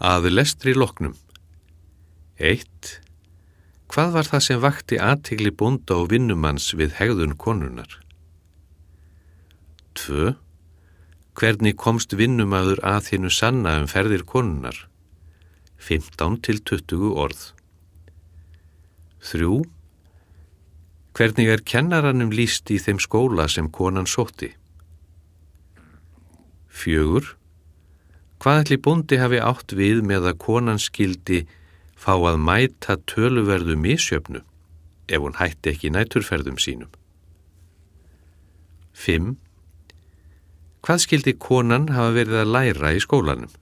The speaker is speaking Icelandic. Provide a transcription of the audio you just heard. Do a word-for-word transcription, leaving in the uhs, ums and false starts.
Að lestri loknum. eitt. Hvað var það sem vakti athygli bónda og vinnumanns við hegðun konunnar? tvö. Hvernig komst vinnumaður að hinu sanna um ferðir konunnar? fimmtán til tuttugu orð. þrjú. Hvernig er kennaranum lýst í þeim skóla sem konan sótti? fjögur. Hvað ætli bóndi hafi átt við með að konan skyldi fá að mæta töluverðu misjöfnu ef hún hætti ekki næturferðum sínum? fimm. Hvað skyldi konan hafa verið að læra í skólanum?